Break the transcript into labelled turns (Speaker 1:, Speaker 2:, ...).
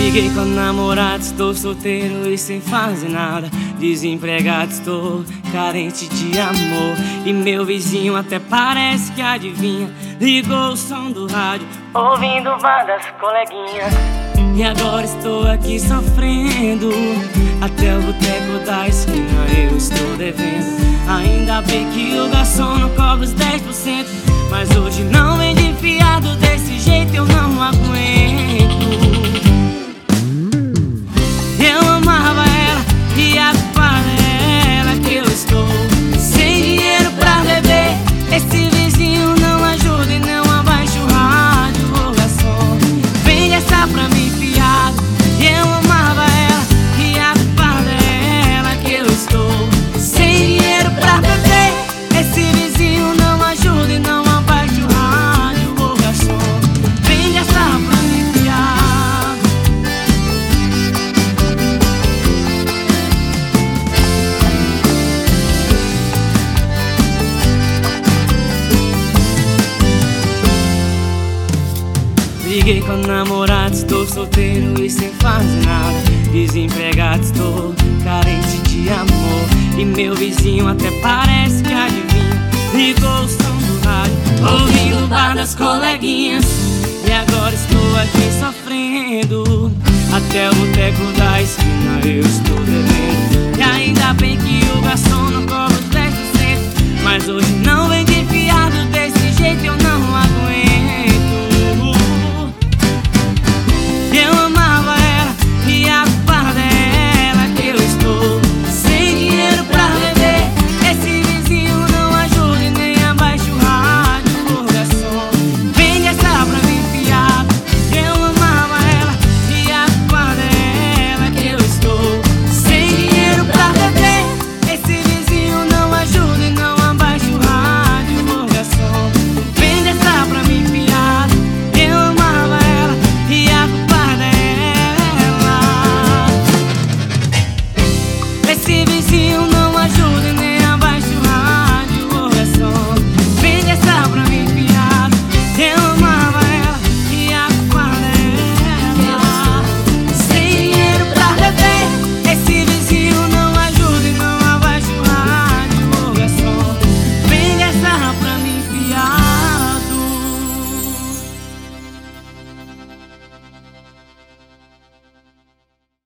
Speaker 1: Briguei com a namorada, estou solteiro e sem fazer nada. Desempregado, estou carente de amor. E meu vizinho até parece que adivinha. Ligou o som do rádio, ouvindo bandas coleguinhas. E agora estou aqui sofrendo. Até o boteco da esquina eu estou devendo. Ainda bem que o garçom não cobra os 10%. Mas hoje não vem de fiado, desse jeito eu não aguento. Eu amava ela e a culpa dela que eu estou sem dinheiro pra beber. Esse vizinho não ajuda e não abaixa o rádio. Ô garçom, vende essa pra mim fiado. Eu amava ela e a culpa dela que eu estou sem dinheiro pra beber. Esse vizinho não ajuda e não abaixa o rádio. Ô garçom, vende essa pra mim fiado. Briguei com a namorada, estou solteiro e sem fazer nada. Desempregado, estou carente de amor. E meu vizinho até parece que adivinha. Ligou o som do rádio, ouvindo o bar das coleguinhas. E agora estou aqui sofrendo. Até o boteco da esquina eu estou devendo. E ainda bem que o garçom não cobra os 10%. Mas hoje não